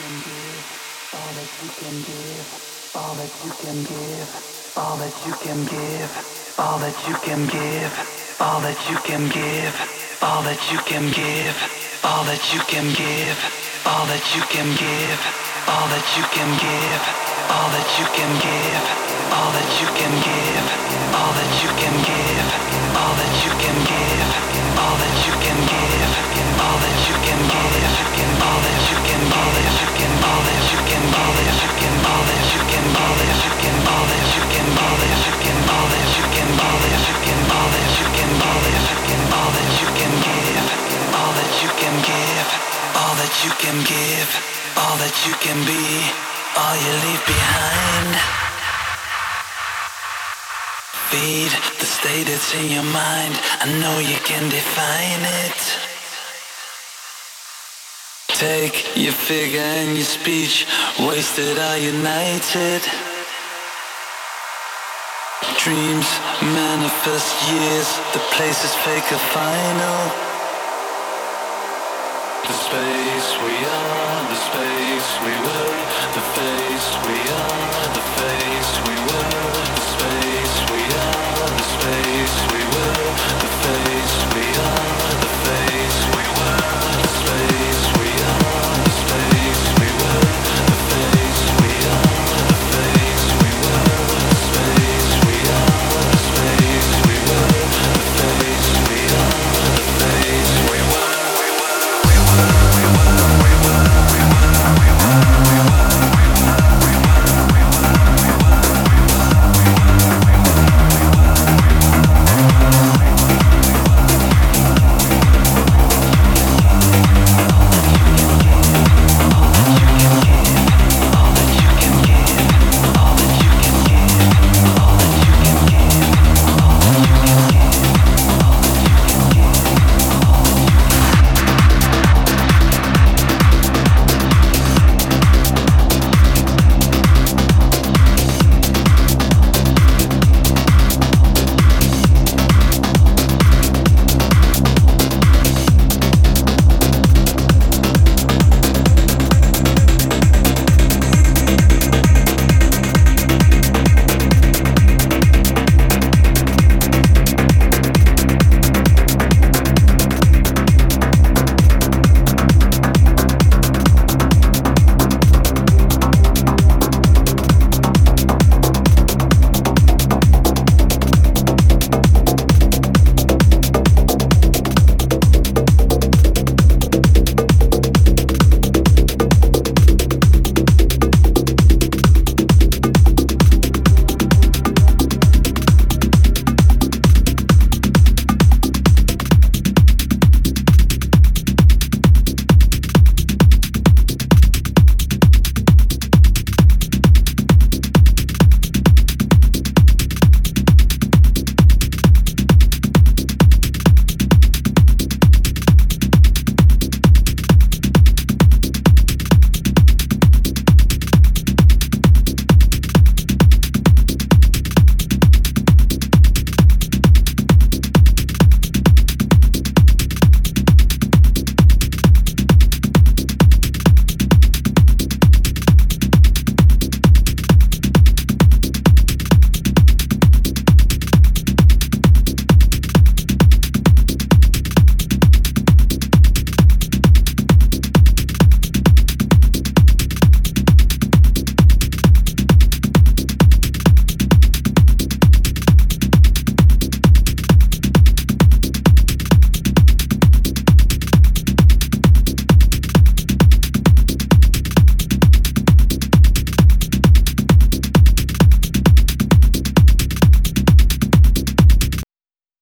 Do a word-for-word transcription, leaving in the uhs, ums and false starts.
can give, all that you can give, all that you can give, all that you can give, all that you can give, all that you can give, all that you can give, all that you can give, all that you can give, all that you can give, all that you can give, all that you can give, all that you can give, all that you can give, all that you can give, all that you can give, all that you can give, all that you can, all that you can, all that you can, all that you can, all that you can, all that you can, all that you can, all that you can, all that you can, all that you can, all that you can, all that you can give, all that you can give, all that you can give, all that you can be, all you leave behind. Feed the state that's in your mind. I know you can define it. Take your figure and your speech, wasted are united. Dreams manifest years, the place is fake or final. The space we are, the space we were, the face we are, the face we were, the space we are, the space.